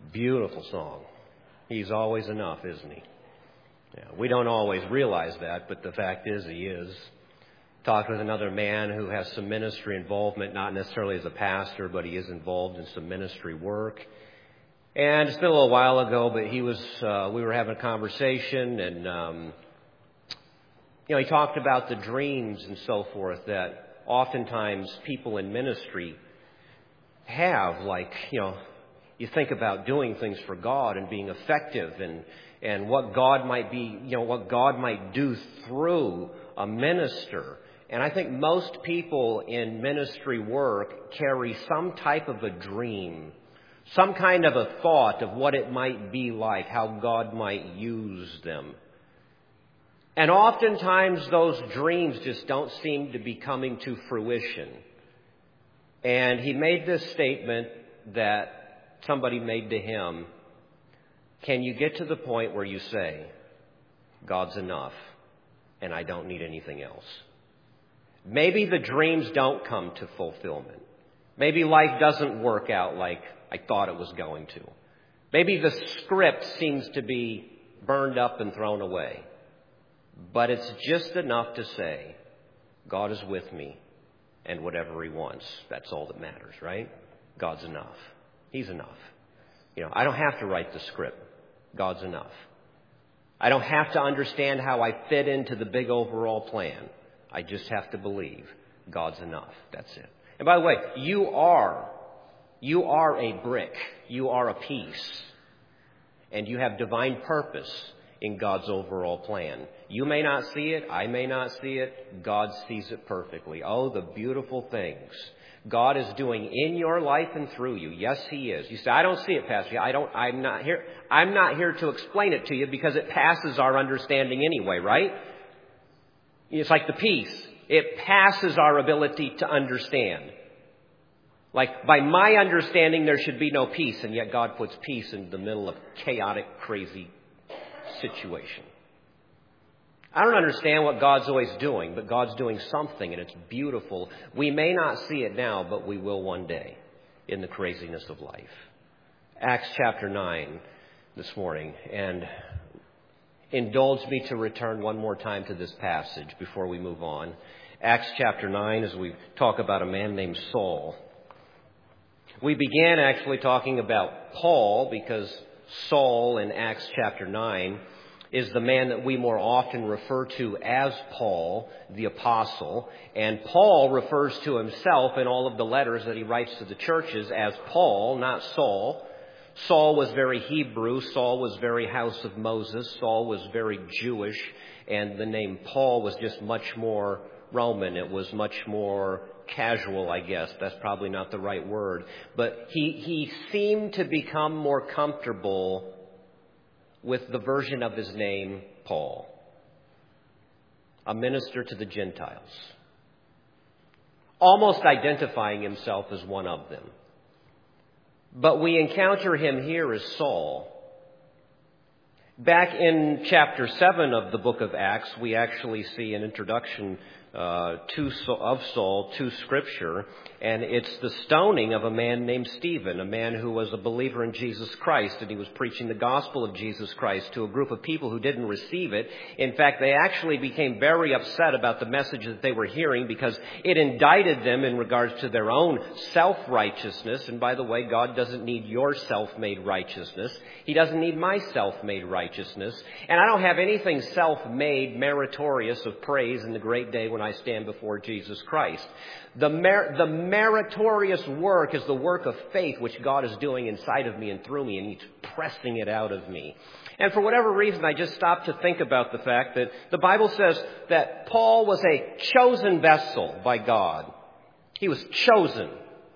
Beautiful song. He's always enough, isn't he? Yeah, we don't always realize that, but the fact is he is. Talked with another man who has some ministry involvement, not necessarily as a pastor, but he is involved in some ministry work. And it's been a little while ago, but we were having a conversation, and he talked about the dreams and so forth that oftentimes people in ministry have, you think about doing things for God and being effective and what God might be, what God might do through a minister. And I think most people in ministry work carry some type of a dream, some kind of a thought of what it might be like, how God might use them. And oftentimes those dreams just don't seem to be coming to fruition. And he made this statement that somebody made to him: can you get to the point where you say, God's enough and I don't need anything else? Maybe the dreams don't come to fulfillment. Maybe life doesn't work out like I thought it was going to. Maybe the script seems to be burned up and thrown away. But it's just enough to say, God is with me, and whatever he wants, that's all that matters, right? God's enough. He's enough. I don't have to write the script. God's enough. I don't have to understand how I fit into the big overall plan. I just have to believe God's enough. That's it. And by the way, you are a brick. You are a piece. And you have divine purpose in God's overall plan. You may not see it. I may not see it. God sees it perfectly. Oh, the beautiful things God is doing in your life and through you. Yes, he is. You say, I don't see it, Pastor. I'm not here to explain it to you because it passes our understanding anyway, right? It's like the peace. It passes our ability to understand. Like, by my understanding, there should be no peace, and yet God puts peace in the middle of chaotic, crazy situation. I don't understand what God's always doing, but God's doing something, and it's beautiful. We may not see it now, but we will one day in the craziness of life. Acts chapter 9 this morning, and indulge me to return one more time to this passage before we move on. Acts chapter 9, as we talk about a man named Saul. We began actually talking about Paul because Saul in Acts chapter 9 is the man that we more often refer to as Paul, the apostle. And Paul refers to himself in all of the letters that he writes to the churches as Paul, not Saul. Saul was very Hebrew. Saul was very house of Moses. Saul was very Jewish. And the name Paul was just much more Roman. It was much more casual, I guess. That's probably not the right word. But he seemed to become more comfortable with the version of his name, Paul, a minister to the Gentiles, almost identifying himself as one of them. But we encounter him here as Saul. Back in chapter 7 of the book of Acts, we actually see an introduction of Saul to Scripture, and it's the stoning of a man named Stephen, a man who was a believer in Jesus Christ, and he was preaching the gospel of Jesus Christ to a group of people who didn't receive it. In fact, they actually became very upset about the message that they were hearing because it indicted them in regards to their own self-righteousness. And by the way, God doesn't need your self-made righteousness. He doesn't need my self-made righteousness. And I don't have anything self-made meritorious of praise in the great day when I stand before Jesus Christ. The meritorious work is the work of faith which God is doing inside of me and through me, and He's pressing it out of me. And for whatever reason, I just stopped to think about the fact that the Bible says that Paul was a chosen vessel by God. He was chosen.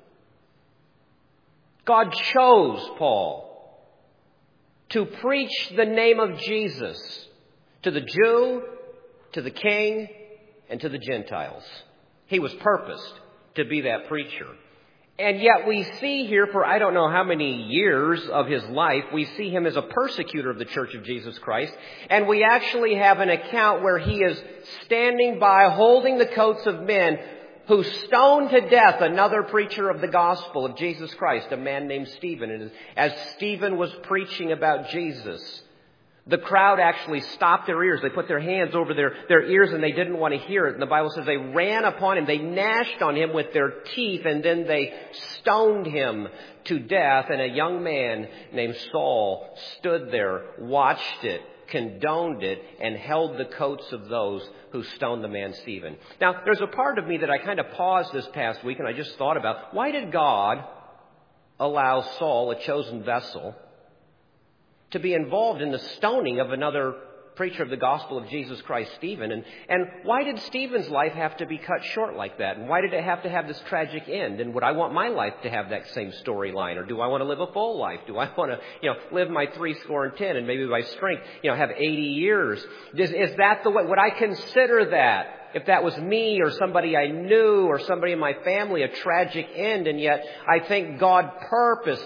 God chose Paul to preach the name of Jesus to the Jew, to the king, and to the Gentiles. He was purposed to be that preacher. And yet we see here for I don't know how many years of his life, we see him as a persecutor of the Church of Jesus Christ. And we actually have an account where he is standing by, holding the coats of men, who stoned to death another preacher of the gospel of Jesus Christ, a man named Stephen. And as Stephen was preaching about Jesus, the crowd actually stopped their ears. They put their hands over their ears and they didn't want to hear it. And the Bible says they ran upon him. They gnashed on him with their teeth and then they stoned him to death. And a young man named Saul stood there, watched it, condoned it, and held the coats of those who stoned the man Stephen. Now, there's a part of me that I kind of paused this past week and I just thought about, why did God allow Saul, a chosen vessel, to be involved in the stoning of another preacher of the gospel of Jesus Christ, Stephen? And why did Stephen's life have to be cut short like that? And why did it have to have this tragic end? And would I want my life to have that same storyline? Or do I want to live a full life? Do I want to, live my 70 and maybe by strength, have 80 years? Is that the way? Would I consider that, if that was me or somebody I knew or somebody in my family, a tragic end? And yet I think God purposed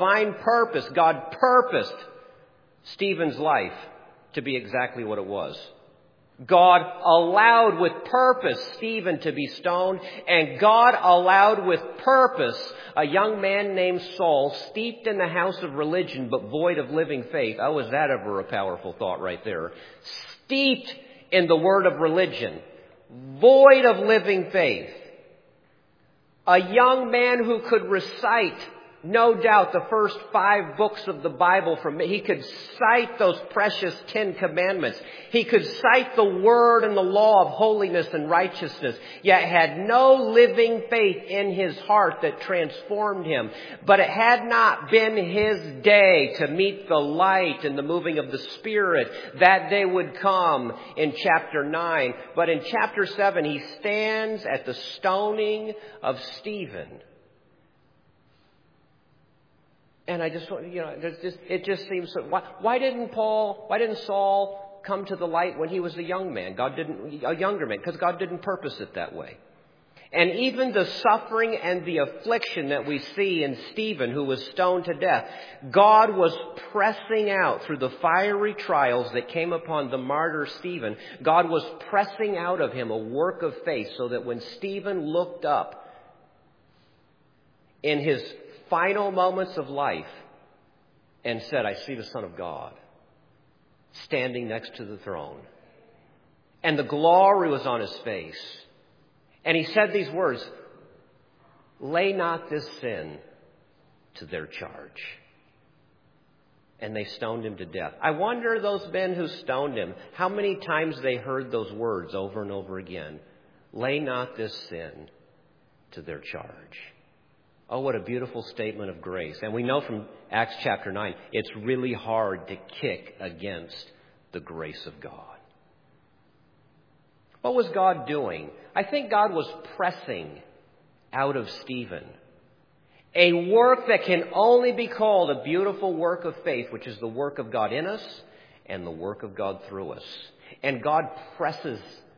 Stephen's life to be exactly what it was. God allowed with purpose Stephen to be stoned, and God allowed with purpose a young man named Saul, steeped in the house of religion but void of living faith. Oh, is that ever a powerful thought right there? Steeped in the word of religion, void of living faith. A young man who could recite, no doubt, the first 5 books of the Bible he could cite those precious 10 commandments. He could cite the word and the law of holiness and righteousness, yet had no living faith in his heart that transformed him. But it had not been his day to meet the light and the moving of the Spirit. That day would come in chapter 9. But in chapter 7, he stands at the stoning of Stephen. And I just, it just seems so. Why didn't Saul come to the light when he was a young man? A younger man, because God didn't purpose it that way. And even the suffering and the affliction that we see in Stephen, who was stoned to death, God was pressing out through the fiery trials that came upon the martyr Stephen. God was pressing out of him a work of faith, so that when Stephen looked up in his final moments of life and said, "I see the Son of God standing next to the throne," and the glory was on his face, and he said these words, "Lay not this sin to their charge." And they stoned him to death. I wonder, those men who stoned him, how many times they heard those words over and over again. Lay not this sin to their charge. Oh, what a beautiful statement of grace. And we know from Acts chapter 9, it's really hard to kick against the grace of God. What was God doing? I think God was pressing out of Stephen a work that can only be called a beautiful work of faith, which is the work of God in us and the work of God through us. And God presses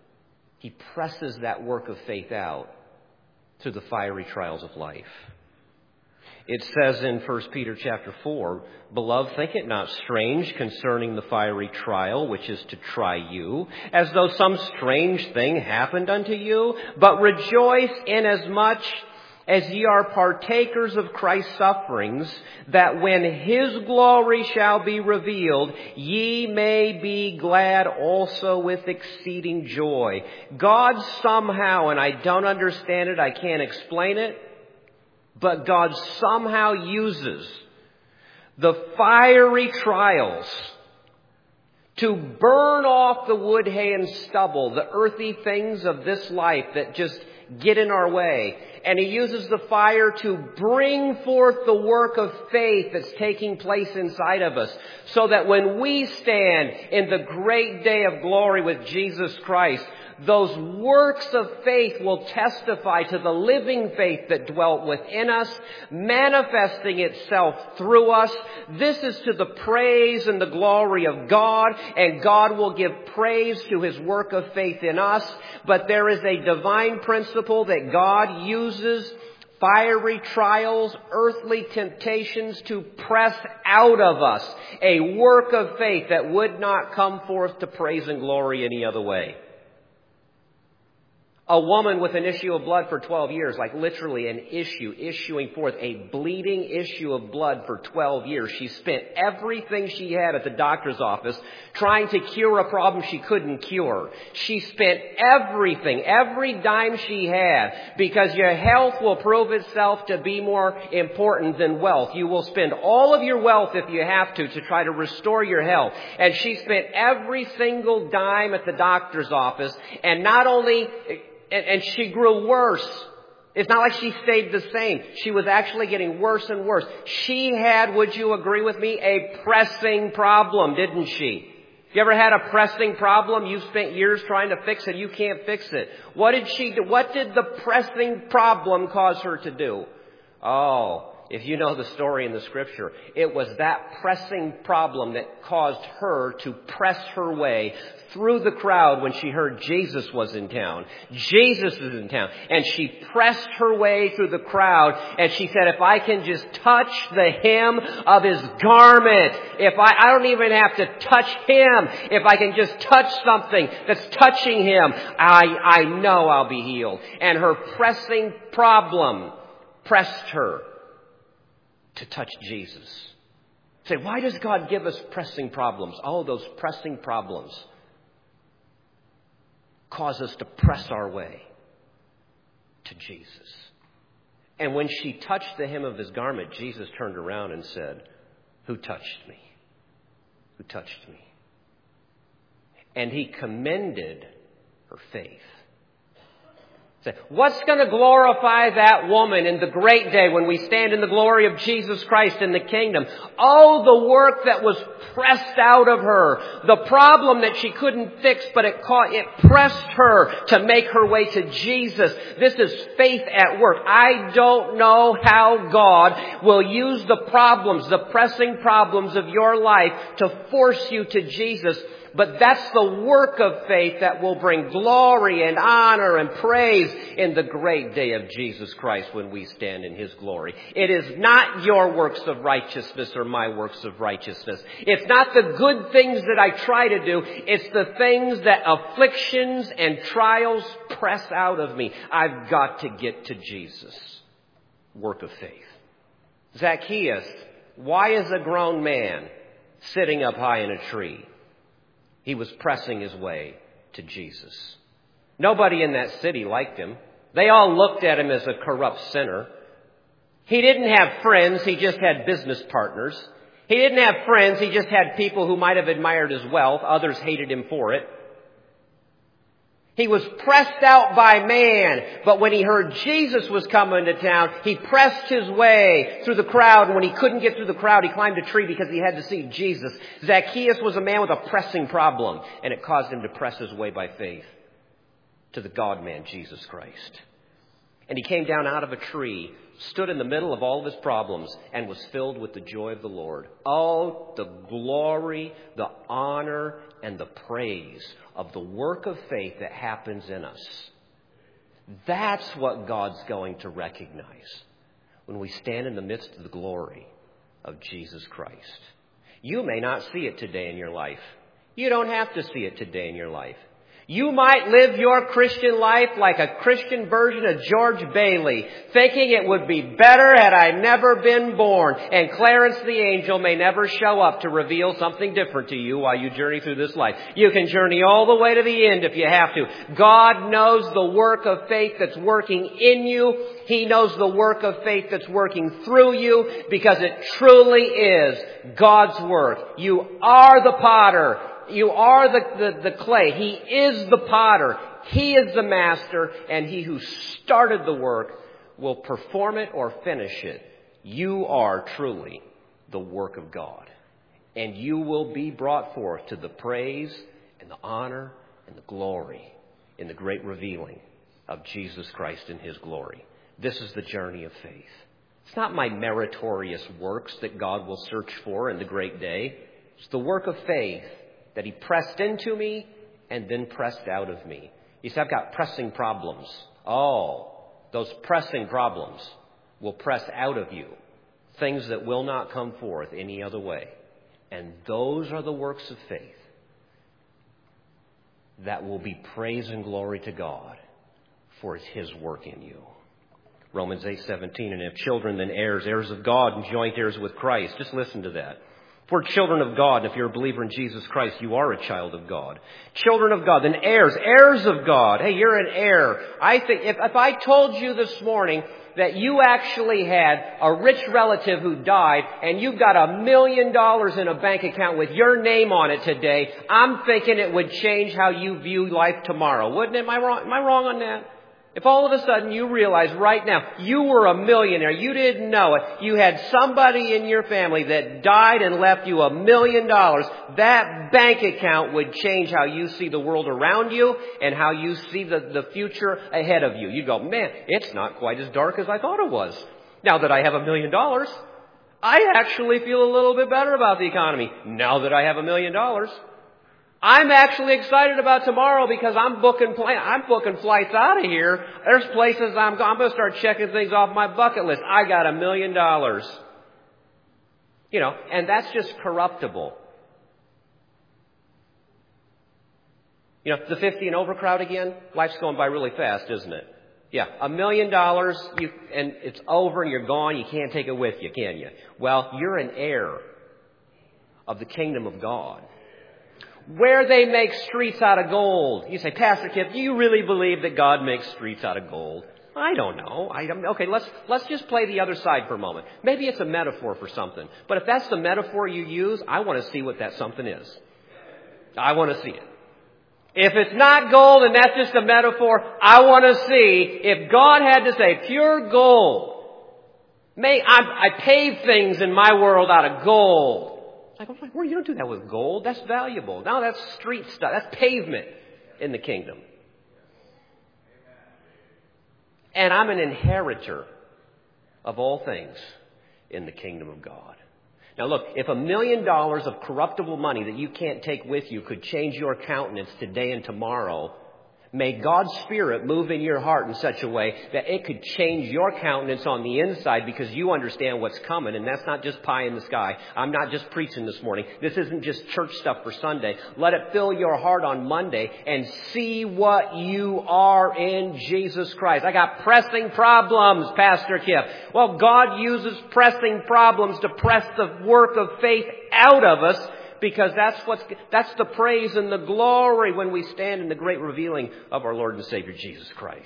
that work of faith out through the fiery trials of life. It says in 1 Peter chapter 4, "Beloved, think it not strange concerning the fiery trial, which is to try you, as though some strange thing happened unto you. But rejoice inasmuch as ye are partakers of Christ's sufferings, that when his glory shall be revealed, ye may be glad also with exceeding joy." God somehow, and I don't understand it, I can't explain it, but God somehow uses the fiery trials to burn off the wood, hay, and stubble, the earthy things of this life that just get in our way. And He uses the fire to bring forth the work of faith that's taking place inside of us, so that when we stand in the great day of glory with Jesus Christ, those works of faith will testify to the living faith that dwelt within us, manifesting itself through us. This is to the praise and the glory of God, and God will give praise to His work of faith in us. But there is a divine principle that God uses fiery trials, earthly temptations to press out of us a work of faith that would not come forth to praise and glory any other way. A woman with an issue of blood for 12 years, like literally an issue, issuing forth a bleeding issue of blood for 12 years. She spent everything she had at the doctor's office trying to cure a problem she couldn't cure. She spent everything, every dime she had, because your health will prove itself to be more important than wealth. You will spend all of your wealth if you have to try to restore your health. And she spent every single dime at the doctor's office, and not only... And she grew worse. It's not like she stayed the same. She was actually getting worse and worse. She had, would you agree with me, a pressing problem, didn't she? You ever had a pressing problem? You spent years trying to fix it. You can't fix it. What did she do? What did the pressing problem cause her to do? Oh, if you know the story in the Scripture, it was that pressing problem that caused her to press her way through the crowd when she heard Jesus was in town. Jesus is in town. And she pressed her way through the crowd, and she said, if I can just touch the hem of His garment, if I don't even have to touch Him, if I can just touch something that's touching Him, I know I'll be healed. And her pressing problem pressed her to touch Jesus. Say, why does God give us pressing problems? Oh, those pressing problems cause us to press our way to Jesus. And when she touched the hem of His garment, Jesus turned around and said, who touched me? Who touched me? And He commended her faith. What's going to glorify that woman in the great day when we stand in the glory of Jesus Christ in the kingdom? Oh, the work that was pressed out of her. The problem that she couldn't fix, but it pressed her to make her way to Jesus. This is faith at work. I don't know how God will use the problems, the pressing problems of your life to force you to Jesus. But that's the work of faith that will bring glory and honor and praise in the great day of Jesus Christ when we stand in His glory. It is not your works of righteousness or my works of righteousness. It's not the good things that I try to do. It's the things that afflictions and trials press out of me. I've got to get to Jesus. Work of faith. Zacchaeus, why is a grown man sitting up high in a tree? He was pressing his way to Jesus. Nobody in that city liked him. They all looked at him as a corrupt sinner. He didn't have friends. He just had business partners. He didn't have friends. He just had people who might have admired his wealth. Others hated him for it. He was pressed out by man, but when he heard Jesus was coming to town, he pressed his way through the crowd, and when he couldn't get through the crowd, he climbed a tree because he had to see Jesus. Zacchaeus was a man with a pressing problem, and it caused him to press his way by faith to the God-man, Jesus Christ. And he came down out of a tree, stood in the middle of all of his problems, and was filled with the joy of the Lord. Oh, the glory, the honor, and the praise of the work of faith that happens in us. That's what God's going to recognize when we stand in the midst of the glory of Jesus Christ. You may not see it today in your life. You don't have to see it today in your life. You might live your Christian life like a Christian version of George Bailey, thinking it would be better had I never been born. And Clarence the angel may never show up to reveal something different to you while you journey through this life. You can journey all the way to the end if you have to. God knows the work of faith that's working in you. He knows the work of faith that's working through you, because it truly is God's work. You are the potter. You are the clay. He is the potter. He is the master. And He who started the work will perform it or finish it. You are truly the work of God. And you will be brought forth to the praise and the honor and the glory in the great revealing of Jesus Christ in His glory. This is the journey of faith. It's not my meritorious works that God will search for in the great day. It's the work of faith that He pressed into me and then pressed out of me. You say, I've got pressing problems. Oh, those pressing problems will press out of you things that will not come forth any other way. And those are the works of faith that will be praise and glory to God for His work in you. Romans 8:17, and if children, then heirs, heirs of God and joint heirs with Christ. Just listen to that. For children of God, and if you're a believer in Jesus Christ, you are a child of God. Children of God, then heirs, heirs of God. Hey, you're an heir. I think if I told you this morning that you actually had a rich relative who died and you've got $1 million in a bank account with your name on it today, I'm thinking it would change how you view life tomorrow. Wouldn't it? Am I wrong on that? If all of a sudden you realize right now you were a millionaire, you didn't know it, you had somebody in your family that died and left you $1 million, that bank account would change how you see the world around you and how you see the future ahead of you. You'd go, man, it's not quite as dark as I thought it was. Now that I have $1 million, I actually feel a little bit better about the economy. Now that I have $1 million, I'm actually excited about tomorrow because I'm booking flights out of here. There's places I'm going to start checking things off my bucket list. I got $1 million. You know, and that's just corruptible. You know, the 50 and over crowd again, life's going by really fast, isn't it? Yeah, $1 million, and it's over and you're gone. You can't take it with you, can you? Well, you're an heir of the kingdom of God, where they make streets out of gold. You say, Pastor Kip, do you really believe that God makes streets out of gold? I don't know. Okay, let's just play the other side for a moment. Maybe it's a metaphor for something. But if that's the metaphor you use, I want to see what that something is. I want to see it. If it's not gold and that's just a metaphor, I want to see if God had to say pure gold. I pave things in my world out of gold. Like, well, you don't do that with gold. That's valuable. No, that's street stuff. That's pavement in the kingdom. And I'm an inheritor of all things in the kingdom of God. Now look, if $1 million of corruptible money that you can't take with you could change your countenance today and tomorrow, may God's Spirit move in your heart in such a way that it could change your countenance on the inside because you understand what's coming. And that's not just pie in the sky. I'm not just preaching this morning. This isn't just church stuff for Sunday. Let it fill your heart on Monday and see what you are in Jesus Christ. I got pressing problems, Pastor Kip. Well, God uses pressing problems to press the work of faith out of us, because that's the praise and the glory when we stand in the great revealing of our Lord and Savior Jesus Christ.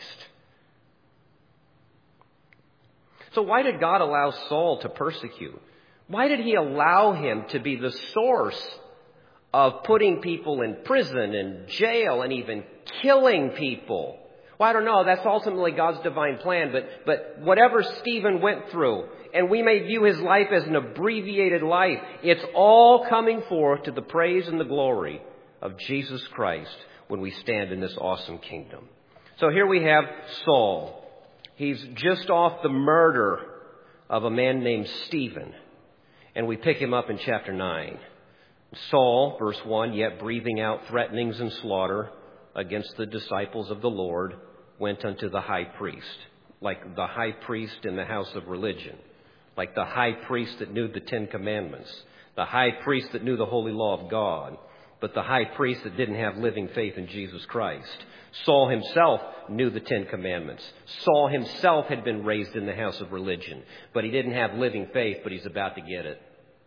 So why did God allow Saul to persecute? Why did He allow him to be the source of putting people in prison and jail and even killing people? Well, I don't know. That's ultimately God's divine plan. But whatever Stephen went through, and we may view his life as an abbreviated life, it's all coming forth to the praise and the glory of Jesus Christ when we stand in this awesome kingdom. So here we have Saul. He's just off the murder of a man named Stephen. And we pick him up in chapter 9. Saul, verse 1, yet breathing out threatenings and slaughter against the disciples of the Lord, went unto the high priest, like the high priest in the house of religion, like the high priest that knew the 10 Commandments, the high priest that knew the holy law of God, but the high priest that didn't have living faith in Jesus Christ. Saul himself knew the 10 Commandments. Saul himself had been raised in the house of religion, but he didn't have living faith, but he's about to get it.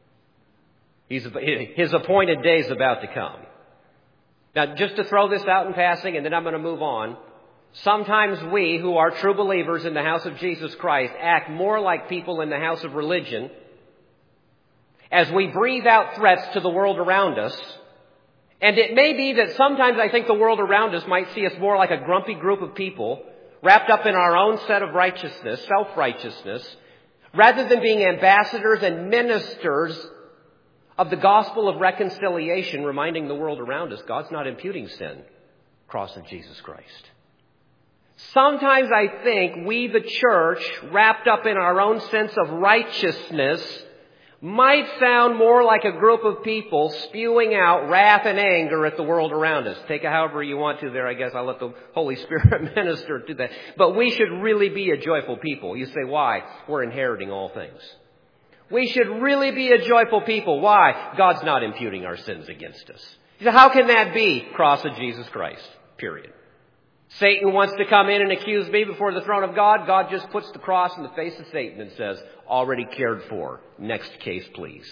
His appointed day is about to come. Now, just to throw this out in passing, and then I'm going to move on. Sometimes we, who are true believers in the house of Jesus Christ, act more like people in the house of religion as we breathe out threats to the world around us. And it may be that sometimes I think the world around us might see us more like a grumpy group of people wrapped up in our own set of righteousness, self-righteousness, rather than being ambassadors and ministers of the gospel of reconciliation, reminding the world around us God's not imputing sin. Cross of Jesus Christ. Sometimes I think we, the church, wrapped up in our own sense of righteousness, might sound more like a group of people spewing out wrath and anger at the world around us. Take it however you want to there, I guess. I'll let the Holy Spirit minister to that. But we should really be a joyful people. You say, why? We're inheriting all things. We should really be a joyful people. Why? God's not imputing our sins against us. You say, how can that be? Cross of Jesus Christ. Period. Satan wants to come in and accuse me before the throne of God. God just puts the cross in the face of Satan and says, already cared for. Next case, please.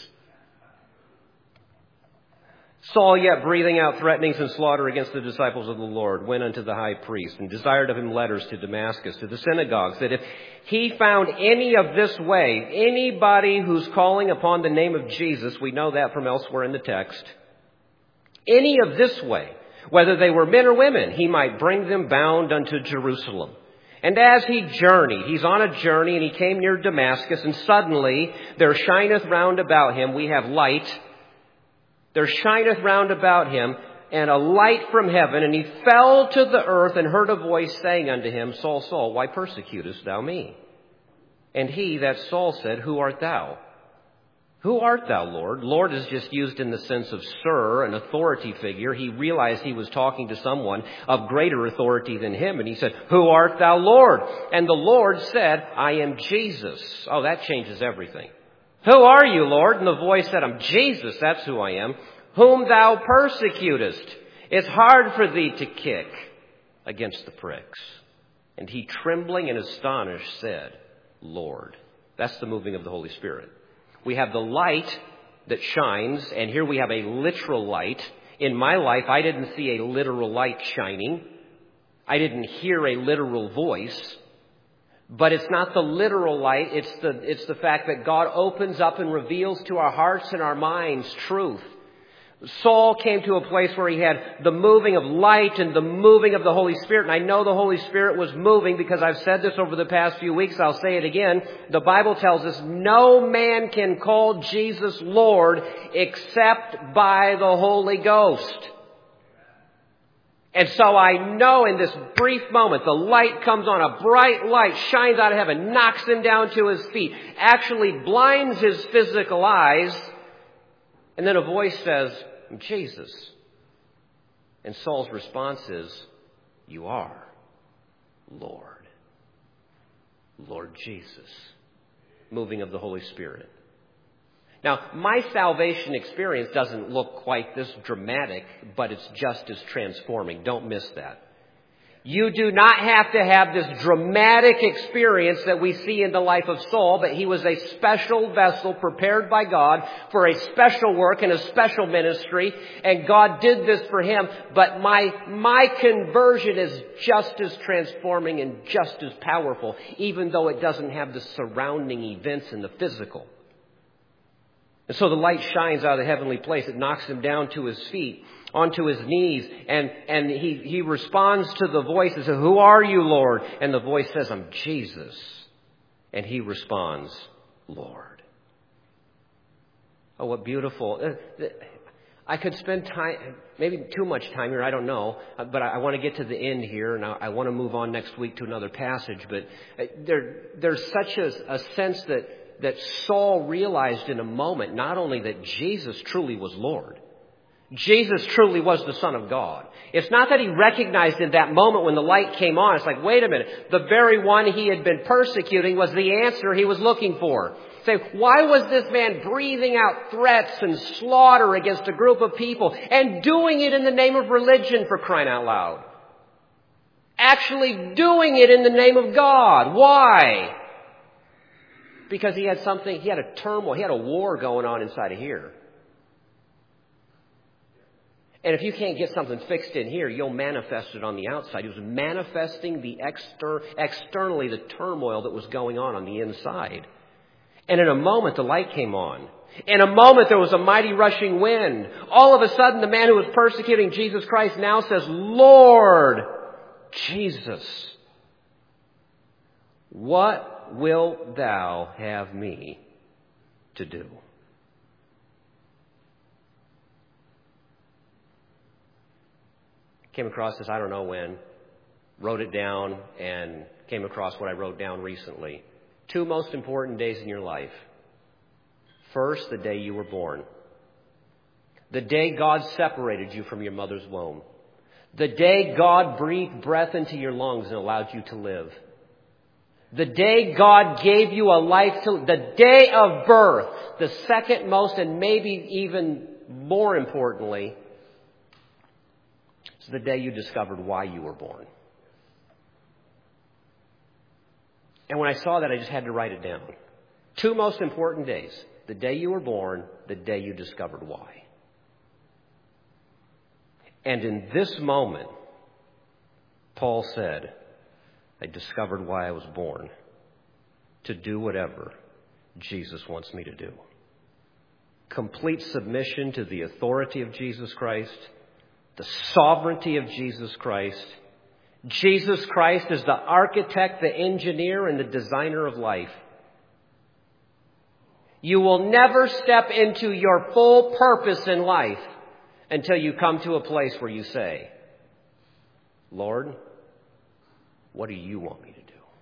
Saul, yet breathing out threatenings and slaughter against the disciples of the Lord, went unto the high priest and desired of him letters to Damascus, to the synagogues, that if he found any of this way, anybody who's calling upon the name of Jesus, we know that from elsewhere in the text, any of this way, whether they were men or women, he might bring them bound unto Jerusalem. And as he journeyed, he's on a journey, and he came near Damascus, and suddenly there shineth round about him, we have light, there shineth round about him, and a light from heaven, and he fell to the earth, and heard a voice saying unto him, Saul, Saul, why persecutest thou me? And he, that Saul, said, Who art thou? Who art thou, Lord? Lord is just used in the sense of sir, an authority figure. He realized he was talking to someone of greater authority than him, and he said, Who art thou, Lord? And the Lord said, I am Jesus. Oh, that changes everything. Who are you, Lord? And the voice said, I'm Jesus, that's who I am, whom thou persecutest. It's hard for thee to kick against the pricks. And he, trembling and astonished, said, Lord. That's the moving of the Holy Spirit. We have the light that shines, and here we have a literal light. In my life, I didn't see a literal light shining. I didn't hear a literal voice. But it's not the literal light. It's the fact that God opens up and reveals to our hearts and our minds truth. Saul came to a place where he had the moving of light and the moving of the Holy Spirit. And I know the Holy Spirit was moving because I've said this over the past few weeks. I'll say it again. The Bible tells us no man can call Jesus Lord except by the Holy Ghost. And so I know in this brief moment, the light comes on, a bright light shines out of heaven, knocks him down to his feet, actually blinds his physical eyes. And then a voice says, Jesus. And Saul's response is, You are, Lord. Lord Jesus. Moving of the Holy Spirit. Now, my salvation experience doesn't look quite this dramatic, but it's just as transforming. Don't miss that. You do not have to have this dramatic experience that we see in the life of Saul, but he was a special vessel prepared by God for a special work and a special ministry, and God did this for him. But my conversion is just as transforming and just as powerful, even though it doesn't have the surrounding events in the physical. And so the light shines out of the heavenly place. It knocks him down to his feet, onto his knees, and he responds to the voice and says, Who are you, Lord? And the voice says, I'm Jesus. And he responds, Lord. Oh, what beautiful. I could spend time, maybe too much time here, I don't know, but I want to get to the end here, and I want to move on next week to another passage. But there's such a sense that Saul realized in a moment, not only that Jesus truly was Lord, Jesus truly was the Son of God. It's not that he recognized in that moment when the light came on, it's like, wait a minute, the very one he had been persecuting was the answer he was looking for. Say, why was this man breathing out threats and slaughter against a group of people and doing it in the name of religion, for crying out loud? Actually doing it in the name of God. Why? Because he had a turmoil, he had a war going on inside of here. And if you can't get something fixed in here, you'll manifest it on the outside. He was manifesting externally the turmoil that was going on the inside. And in a moment, the light came on. In a moment, there was a mighty rushing wind. All of a sudden, the man who was persecuting Jesus Christ now says, Lord Jesus, what wilt thou have me to do? Came across this, I don't know when, wrote it down, and came across what I wrote down recently. 2 most important days in your life. First, the day you were born. The day God separated you from your mother's womb. The day God breathed breath into your lungs and allowed you to live. The day God gave you a life the day of birth. The second most, and maybe even more importantly, it's the day you discovered why you were born. And when I saw that, I just had to write it down. 2 most important days. The day you were born, the day you discovered why. And in this moment, Paul said, I discovered why I was born. To do whatever Jesus wants me to do. Complete submission to the authority of Jesus Christ, the sovereignty of Jesus Christ. Jesus Christ is the architect, the engineer, and the designer of life. You will never step into your full purpose in life until you come to a place where you say, Lord, what do you want me to do?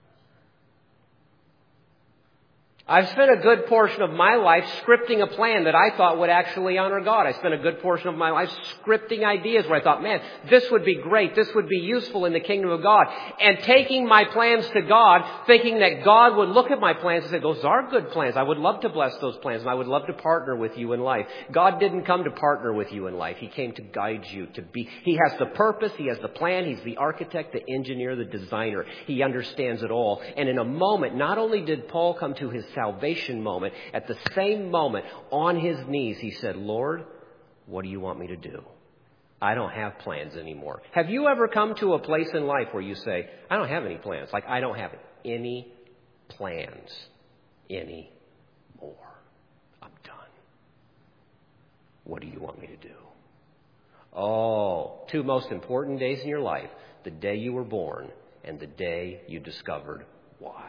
I've spent a good portion of my life scripting a plan that I thought would actually honor God. I spent a good portion of my life scripting ideas where I thought, man, this would be great. This would be useful in the kingdom of God. And taking my plans to God, thinking that God would look at my plans and say, those are good plans. I would love to bless those plans, and I would love to partner with you in life. God didn't come to partner with you in life. He came to guide you to be. He has the purpose. He has the plan. He's the architect, the engineer, the designer. He understands it all. And in a moment, not only did Paul come to his salvation moment, at the same moment, on his knees, he said, Lord, what do you want me to do? I don't have plans anymore. Have you ever come to a place in life where you say, I don't have any plans? Like, I don't have any plans anymore. I'm done. What do you want me to do? Oh, 2 most important days in your life. The day you were born and the day you discovered why.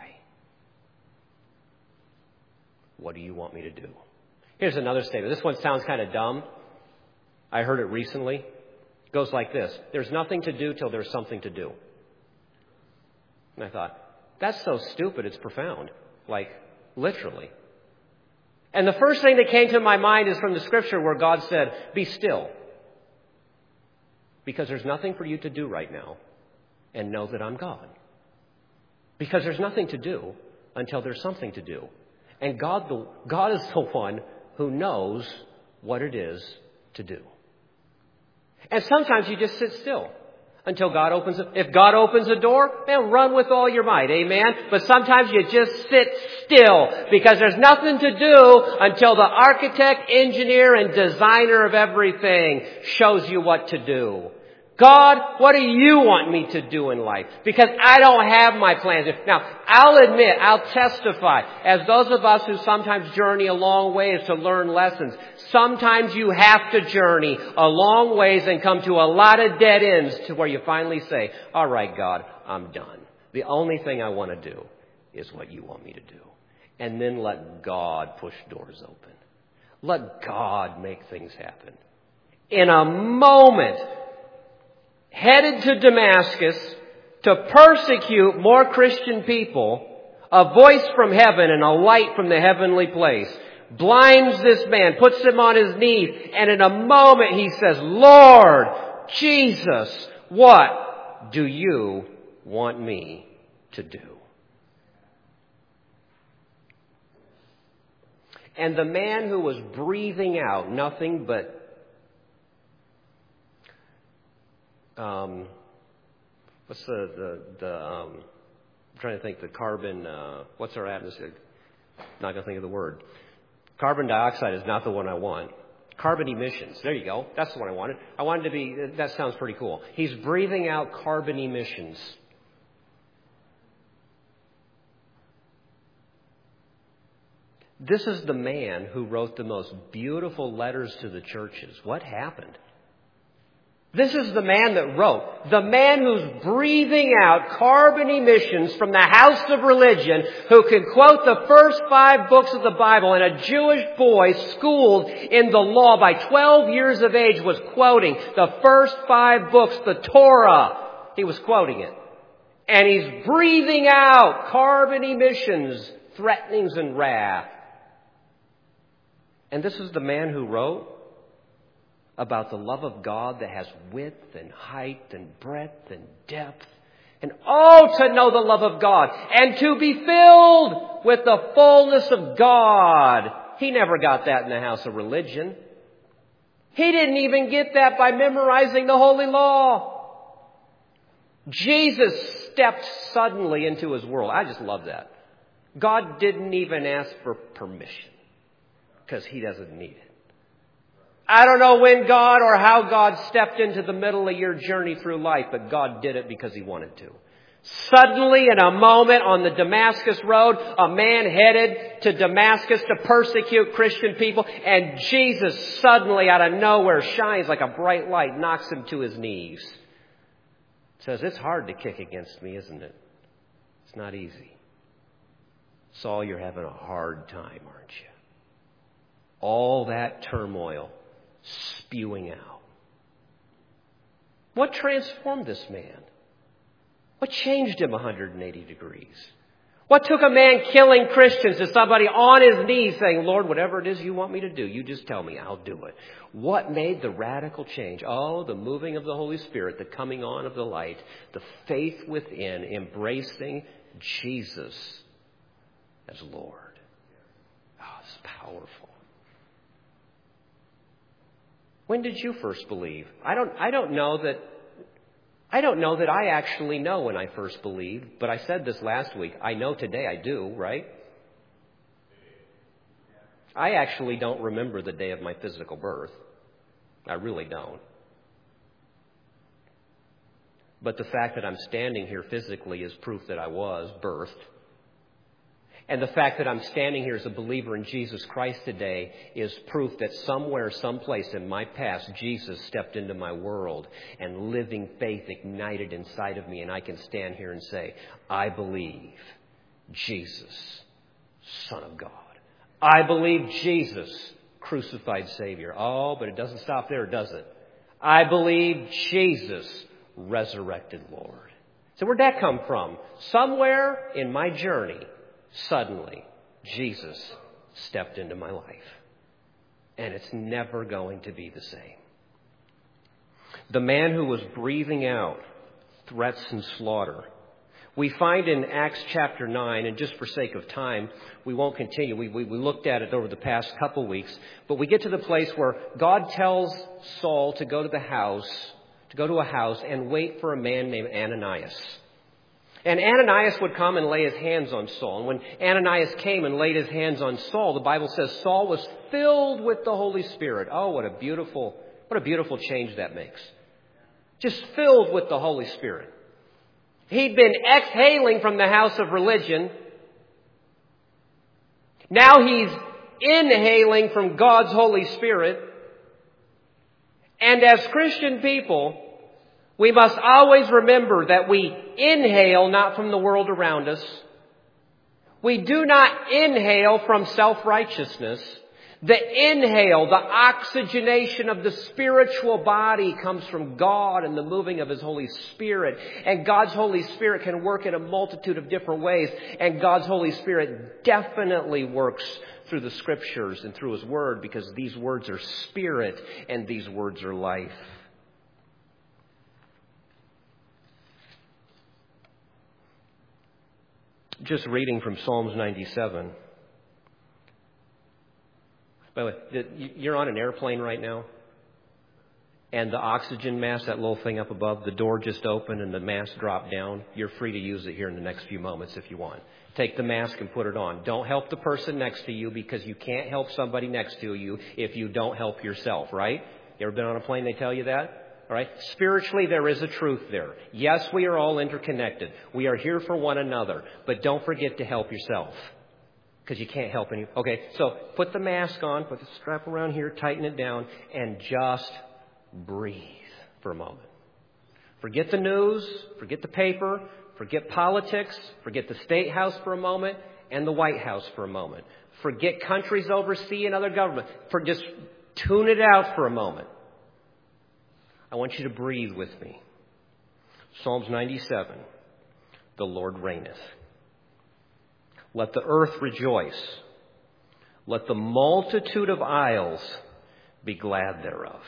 What do you want me to do? Here's another statement. This one sounds kind of dumb. I heard it recently. It goes like this. There's nothing to do till there's something to do. And I thought, that's so stupid, it's profound. Like, literally. And the first thing that came to my mind is from the scripture where God said, be still. Because there's nothing for you to do right now. And know that I'm God. Because there's nothing to do until there's something to do. And God is the one who knows what it is to do. And sometimes you just sit still until God opens it. If God opens a door, man, run with all your might. Amen. But sometimes you just sit still because there's nothing to do until the architect, engineer, and designer of everything shows you what to do. God, what do you want me to do in life? Because I don't have my plans. Now, I'll admit, I'll testify, as those of us who sometimes journey a long ways to learn lessons, sometimes you have to journey a long ways and come to a lot of dead ends to where you finally say, all right, God, I'm done. The only thing I want to do is what you want me to do. And then let God push doors open. Let God make things happen. In a moment, headed to Damascus to persecute more Christian people, a voice from heaven and a light from the heavenly place blinds this man, puts him on his knees, and in a moment he says, Lord Jesus, what do you want me to do? And the man who was breathing out nothing but what's I'm trying to think, the carbon, what's our atmosphere? Not going to think of the word. Carbon dioxide is not the one I want. Carbon emissions. There you go. That's the one I wanted. I wanted to be, that sounds pretty cool. He's breathing out carbon emissions. This is the man who wrote the most beautiful letters to the churches. What happened? This is the man that wrote, the man who's breathing out carbon emissions from the house of religion, who can quote the first 5 books of the Bible, and a Jewish boy schooled in the law by 12 years of age was quoting the first 5 books, the Torah. He was quoting it. And he's breathing out carbon emissions, threatenings, and wrath. And this is the man who wrote about the love of God that has width and height and breadth and depth. And to know the love of God and to be filled with the fullness of God. He never got that in the house of religion. He didn't even get that by memorizing the holy law. Jesus stepped suddenly into his world. I just love that. God didn't even ask for permission because he doesn't need it. I don't know when God or how God stepped into the middle of your journey through life, but God did it because he wanted to. Suddenly, in a moment on the Damascus Road, a man headed to Damascus to persecute Christian people, and Jesus suddenly out of nowhere shines like a bright light, knocks him to his knees. Says, it's hard to kick against me, isn't it? It's not easy. Saul, you're having a hard time, aren't you? All that turmoil spewing out. What transformed this man? What changed him 180 degrees? What took a man killing Christians to somebody on his knees saying, Lord, whatever it is you want me to do, you just tell me, I'll do it. What made the radical change? Oh, the moving of the Holy Spirit, the coming on of the light, the faith within, embracing Jesus as Lord. Oh, it's powerful. When did you first believe? I don't know that I actually know when I first believed, but I said this last week. I know today I do, right? I actually don't remember the day of my physical birth. I really don't. But the fact that I'm standing here physically is proof that I was birthed. And the fact that I'm standing here as a believer in Jesus Christ today is proof that somewhere, someplace in my past, Jesus stepped into my world and living faith ignited inside of me. And I can stand here and say, I believe Jesus, Son of God. I believe Jesus, crucified Savior. Oh, but it doesn't stop there, does it? I believe Jesus, resurrected Lord. So where'd that come from? Somewhere in my journey, suddenly, Jesus stepped into my life. And it's never going to be the same. The man who was breathing out threats and slaughter. We find in Acts chapter 9, and just for sake of time, we won't continue. We looked at it over the past couple weeks. But we get to the place where God tells Saul to go to a house and wait for a man named Ananias. And Ananias would come and lay his hands on Saul. And when Ananias came and laid his hands on Saul, the Bible says Saul was filled with the Holy Spirit. Oh, what a beautiful change that makes. Just filled with the Holy Spirit. He'd been exhaling from the house of religion. Now he's inhaling from God's Holy Spirit. And as Christian people, we must always remember that we inhale not from the world around us. We do not inhale from self-righteousness. The inhale, the oxygenation of the spiritual body comes from God and the moving of His Holy Spirit. And God's Holy Spirit can work in a multitude of different ways. And God's Holy Spirit definitely works through the Scriptures and through His Word, because these words are spirit and these words are life. Just reading from Psalms 97. By the way, you're on an airplane right now, and the oxygen mask, that little thing up above, the door just opened and the mask dropped down. You're free to use it here in the next few moments if you want. Take the mask and put it on. Don't help the person next to you, because you can't help somebody next to you if you don't help yourself, right? You ever been on a plane, they tell you that? All right. Spiritually, there is a truth there. Yes, we are all interconnected. We are here for one another. But don't forget to help yourself, because you can't help any. Okay, so put the mask on, put the strap around here, tighten it down, and just breathe for a moment. Forget the news, forget the paper, forget politics, forget the State House for a moment, and the White House for a moment. Forget countries overseas and other governments. Just tune it out for a moment. I want you to breathe with me. Psalms 97. The Lord reigneth. Let the earth rejoice. Let the multitude of isles be glad thereof.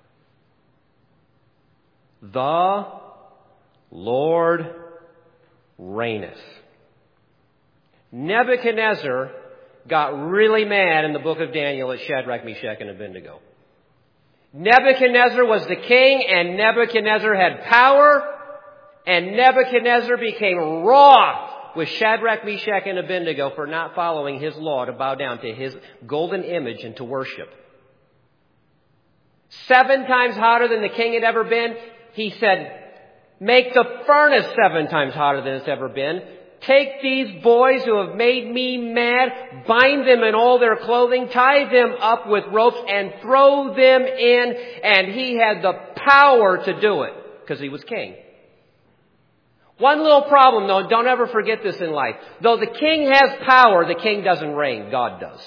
The Lord reigneth. Nebuchadnezzar got really mad in the book of Daniel at Shadrach, Meshach, and Abednego. Nebuchadnezzar was the king, and Nebuchadnezzar had power, And Nebuchadnezzar became wroth with Shadrach, Meshach, and Abednego for not following his law to bow down to his golden image and to worship. 7 times hotter than the king had ever been. He said, make the furnace 7 times hotter than it's ever been. Take these boys who have made me mad, bind them in all their clothing, tie them up with ropes, and throw them in. And he had the power to do it because he was king. One little problem, though, don't ever forget this in life. Though the king has power, the king doesn't reign. God does.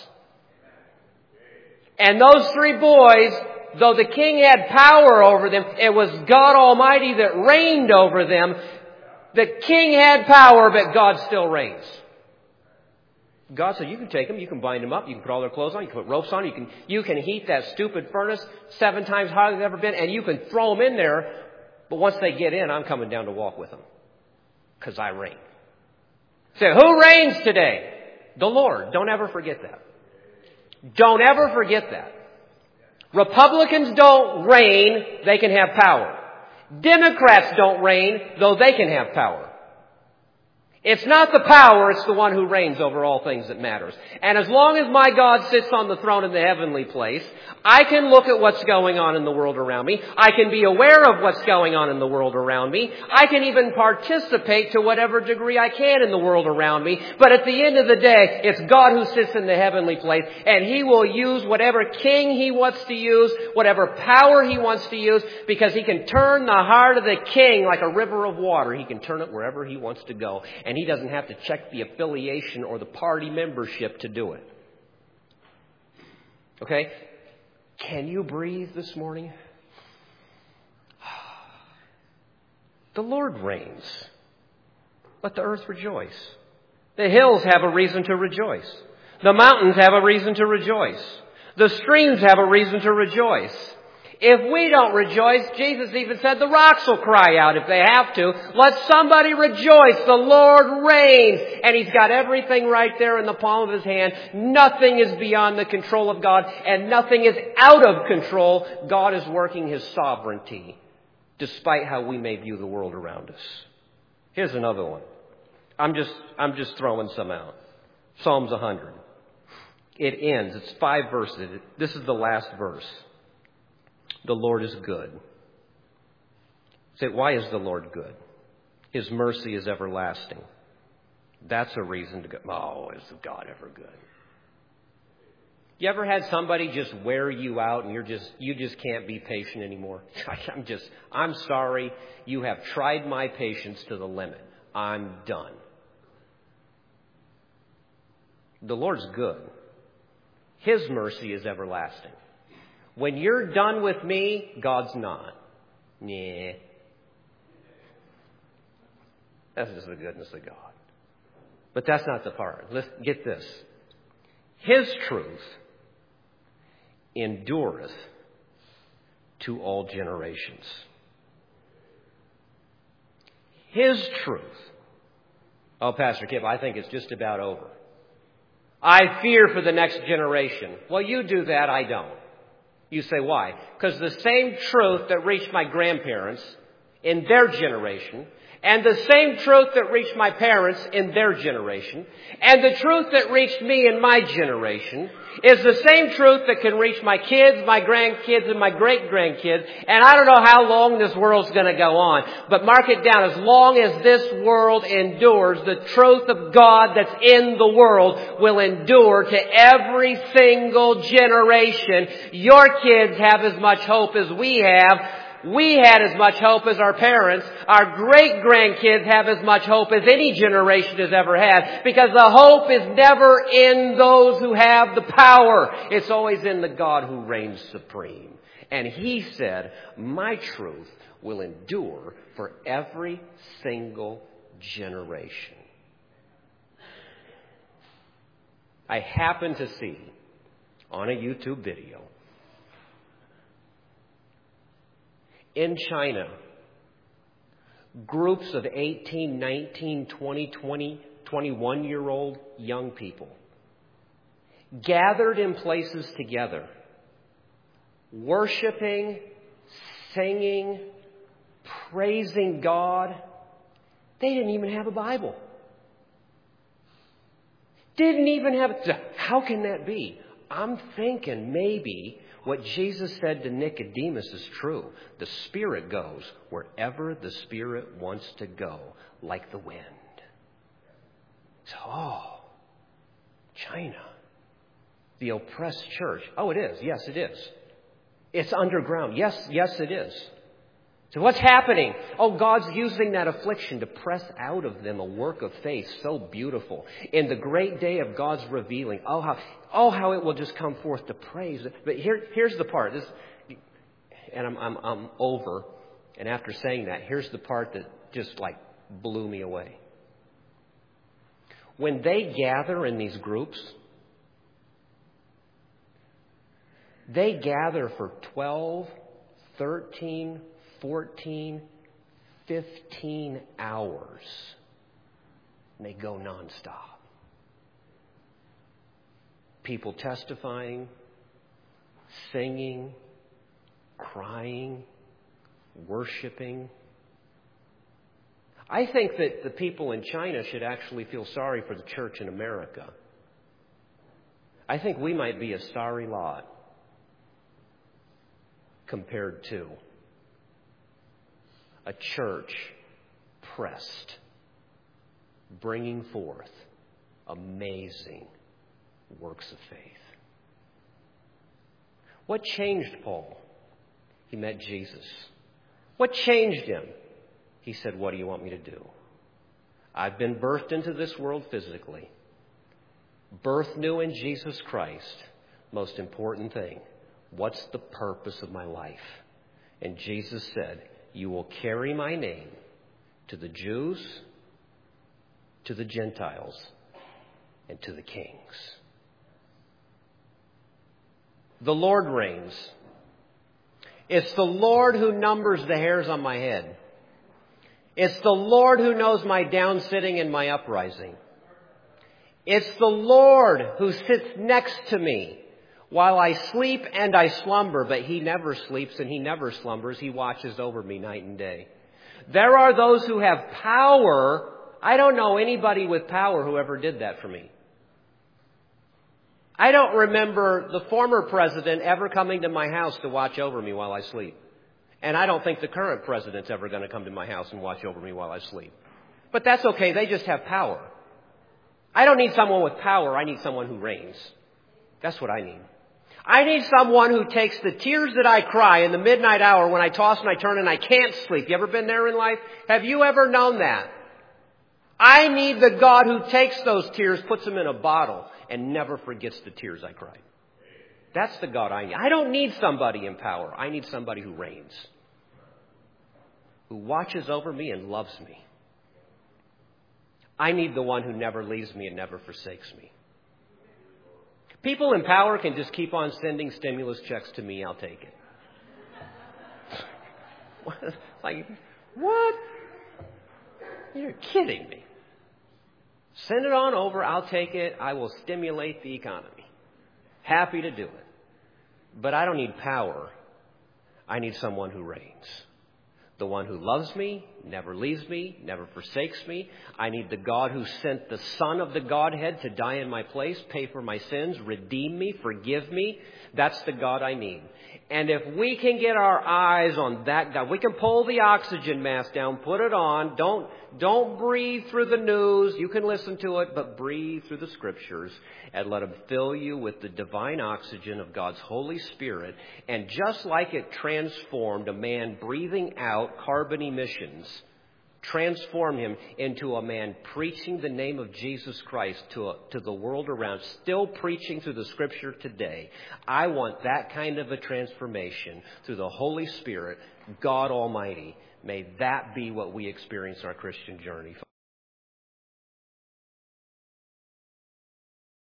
And those 3 boys, though the king had power over them, it was God Almighty that reigned over them. The king had power, but God still reigns. God said, you can take them, you can bind them up, you can put all their clothes on, you can put ropes on, you can heat that stupid furnace 7 times hotter than it's ever been, and you can throw them in there. But once they get in, I'm coming down to walk with them. Because I reign. So who reigns today? The Lord. Don't ever forget that. Don't ever forget that. Republicans don't reign, they can have power. Democrats don't reign, though they can have power. It's not the power, it's the one who reigns over all things that matters. And as long as my God sits on the throne in the heavenly place, I can look at what's going on in the world around me. I can be aware of what's going on in the world around me. I can even participate to whatever degree I can in the world around me. But at the end of the day, it's God who sits in the heavenly place, and He will use whatever king He wants to use, whatever power He wants to use, because He can turn the heart of the king like a river of water. He can turn it wherever He wants to go. And He doesn't have to check the affiliation or the party membership to do it. Okay? Can you breathe this morning? The Lord reigns. Let the earth rejoice. The hills have a reason to rejoice. The mountains have a reason to rejoice. The streams have a reason to rejoice. If we don't rejoice, Jesus even said the rocks will cry out if they have to. Let somebody rejoice. The Lord reigns. And He's got everything right there in the palm of His hand. Nothing is beyond the control of God, and nothing is out of control. God is working His sovereignty, despite how we may view the world around us. Here's another one. I'm just throwing some out. Psalms 100. It ends. It's 5 verses. This is the last verse. The Lord is good. Say, why is the Lord good? His mercy is everlasting. That's a reason to go, oh, is God ever good? You ever had somebody just wear you out and you just can't be patient anymore? I'm sorry. You have tried my patience to the limit. I'm done. The Lord's good. His mercy is everlasting. When you're done with me, God's not. Nah. That's just the goodness of God. But that's not the part. Let's get this. His truth endureth to all generations. His truth. Oh, Pastor Kip, I think it's just about over. I fear for the next generation. Well, you do that, I don't. You say, why? Because the same truth that reached my grandparents in their generation, and the same truth that reached my parents in their generation, and the truth that reached me in my generation, is the same truth that can reach my kids, my grandkids, and my great-grandkids. And I don't know how long this world's going to go on, but mark it down. As long as this world endures, the truth of God that's in the world will endure to every single generation. Your kids have as much hope as we have. We had as much hope as our parents. Our great-grandkids have as much hope as any generation has ever had. Because the hope is never in those who have the power. It's always in the God who reigns supreme. And He said, my truth will endure for every single generation. I happened to see on a YouTube video, in China, groups of 18, 19, 20, 21-year-old young people gathered in places together, worshiping, singing, praising God They didn't even have a Bible. Didn't even have... How can that be? I'm thinking maybe what Jesus said to Nicodemus is true. The Spirit goes wherever the Spirit wants to go, like the wind. So, China, the oppressed church. Oh, it is. Yes, it is. It's underground. Yes, it is. So what's happening? Oh, God's using that affliction to press out of them a work of faith so beautiful. In the great day of God's revealing, how it will just come forth to praise. But here's the part. And I'm over. And after saying that, here's the part that just like blew me away. When they gather in these groups, they gather for 12, 13, 14, 15 hours. And they go nonstop. People testifying, singing, crying, worshiping. I think that the people in China should actually feel sorry for the church in America. I think we might be a sorry lot compared to a church pressed, bringing forth amazing works of faith. What changed Paul? He met Jesus. What changed him? He said, what do you want me to do? I've been birthed into this world physically. Birth new in Jesus Christ. Most important thing. What's the purpose of my life? And Jesus said, you will carry my name to the Jews, to the Gentiles, and to the kings. The Lord reigns. It's the Lord who numbers the hairs on my head. It's the Lord who knows my down sitting and my uprising. It's the Lord who sits next to me while I sleep and I slumber, but He never sleeps and He never slumbers. He watches over me night and day. There are those who have power. I don't know anybody with power who ever did that for me. I don't remember the former president ever coming to my house to watch over me while I sleep. And I don't think the current president's ever going to come to my house and watch over me while I sleep. But that's okay. They just have power. I don't need someone with power. I need someone who reigns. That's what I need. I need someone who takes the tears that I cry in the midnight hour when I toss and I turn and I can't sleep. You ever been there in life? Have you ever known that? I need the God who takes those tears, puts them in a bottle, and never forgets the tears I cried. That's the God I need. I don't need somebody in power. I need somebody who reigns, who watches over me and loves me. I need the one who never leaves me and never forsakes me. People in power can just keep on sending stimulus checks to me. I'll take it. Like, what? You're kidding me. Send it on over. I'll take it. I will stimulate the economy. Happy to do it. But I don't need power. I need someone who reigns. The one who loves me, never leaves me, never forsakes me. I need the God who sent the Son of the Godhead to die in my place, pay for my sins, redeem me, forgive me. That's the God I need. And if we can get our eyes on that God, we can pull the oxygen mask down, put it on. Don't breathe through the news. You can listen to it, but breathe through the Scriptures and let them fill you with the divine oxygen of God's Holy Spirit. And just like it transformed a man breathing out carbon emissions, transform him into a man preaching the name of Jesus Christ to the world around, still preaching through the Scripture today. I want that kind of a transformation through the Holy Spirit, God Almighty. May that be what we experience in our Christian journey.